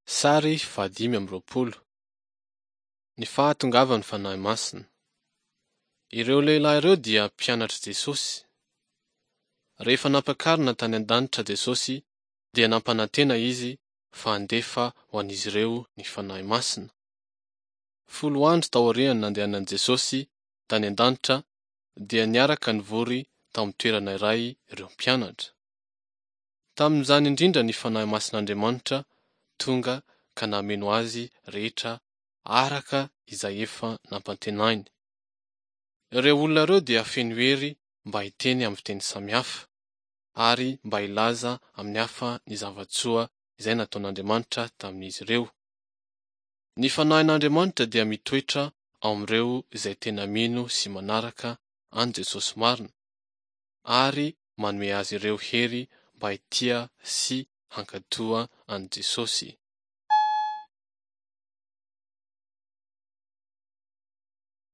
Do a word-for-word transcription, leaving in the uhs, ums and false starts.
Sary fahadimy amby roapolo. Ny fahatongavan'ny fanahy masina. Ireo lehilahy ireo dia mpianatra Jesosy. Rehefa nampakarina tany an-danitra Jesosy dia nampanantena izy fa handefa ho an'izy ireo ny fanahy masina. Folo andro tao aoriany nandehanan'i Jesosy tany an-danitra dia niaraka nivory tao amin'ny toerana iray ireo mpianatra. Tamin'izany indrindra ny fanahy masin'Andriamanitra tonga ka nameno azy rehetra araka izay efa nampantenainy. Ireo olona ireo dia feno hery mba hiteny amin'ny fiteny samihafa ary mba hilaza amin'ny hafa ny zava-tsoa izay nataon'Andriamanitra tamin'izy ireo. Ny fanahin'Andriamanitra dia mitoetra ao amin'ireo izay tena mino sy manaraka an' Jesosy marina ary manome azy ireo hery mba hitia sy hankatoa an' Jesosy.